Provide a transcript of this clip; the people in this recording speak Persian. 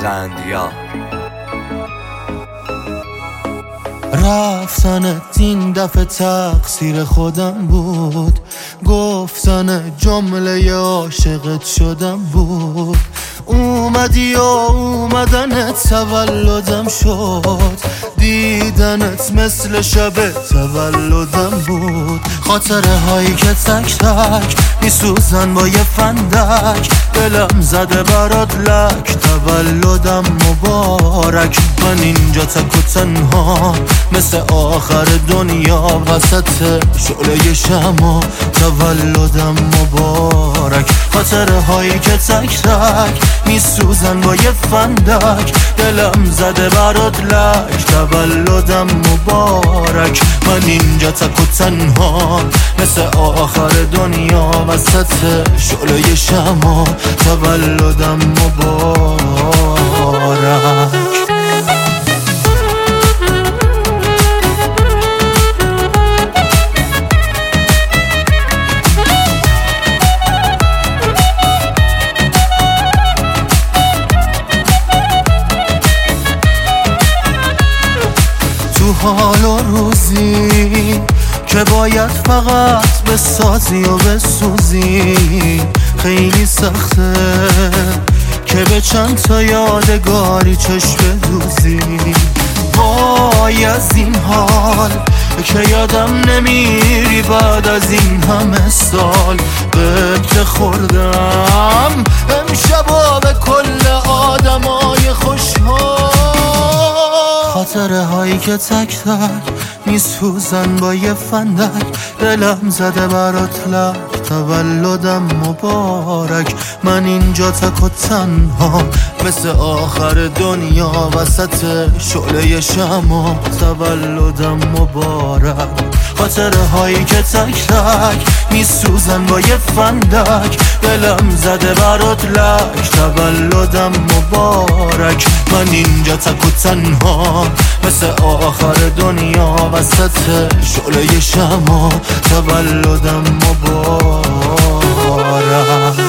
اسفندیار. رفتنت این دفعه تقصیر خودم بود، گفتن جمله عاشقت شدم بود. اومدی و اومدنت تولدم شد، دیدنت مثل شب تولدم بود. خاطره هایی که تک تک میسوزن با یه فندک، دلم زده برات لک، تولدم مبارک. من اینجا تک و تنها مثل آخر دنیا، وسط شعله شما تولدم مبارک. خاطره هایی که تک تک میسوزن با یه فندک، دلم زده برات لک، تولدم مبارک. من اینجا تک و تنها مثل آخر دنیا، وسط شعله شما تولدم مبارک. تو حال و روزی که باید فقط بسازی و بسوزی، خیلی سخته که به چند تا یادگاری چشم بدوزی. وای از این حال که یادم نمیری بعد از این همه سال. قبط خوردم امشبا به کل آدمای خوشحال. خاطره هایی که تک تک میسوزن با یه فندک، دلم زده برات لک، تولدم مبارک. من اینجا تک و تنها مثل آخر دنیا، وسط شعله شما تولدم مبارک. خاطره هایی که تک تک میسوزن با یه فندک، دلم زده برات لک، تولدم مبارک. من اینجا تک و تنها مثل آخر دنیا، وسط شعله شما تولدم مبارک.